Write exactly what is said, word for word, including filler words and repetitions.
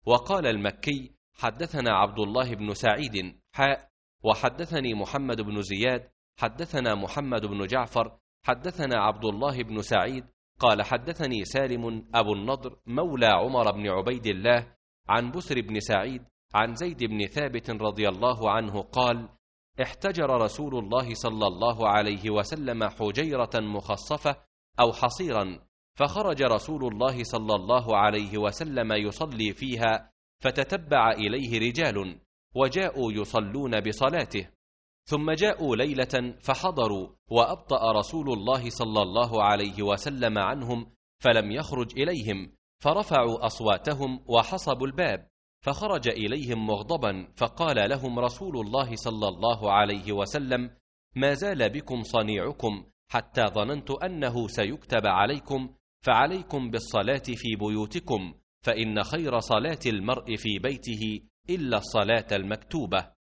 وقال المكي: حدثنا عبد الله بن سعيد حاء وحدثني محمد بن زياد حدثنا محمد بن جعفر حدثنا عبد الله بن سعيد قال حدثني سالم أبو النضر مولى عمر بن عبيد الله عن بسر بن سعيد عن زيد بن ثابت رضي الله عنه قال: احتجر رسول الله صلى الله عليه وسلم حجيرة مخصفة أو حصيرا، فخرج رسول الله صلى الله عليه وسلم يصلي فيها، فتتبع إليه رجال وجاءوا يصلون بصلاته، ثم جاءوا ليلة فحضروا، وأبطأ رسول الله صلى الله عليه وسلم عنهم فلم يخرج إليهم، فرفعوا أصواتهم وحصبوا الباب، فخرج إليهم مغضبا، فقال لهم رسول الله صلى الله عليه وسلم: ما زال بكم صنيعكم حتى ظننت أنه سيكتب عليكم، فعليكم بالصلاة في بيوتكم، فإن خير صلاة المرء في بيته إلا الصلاة المكتوبة.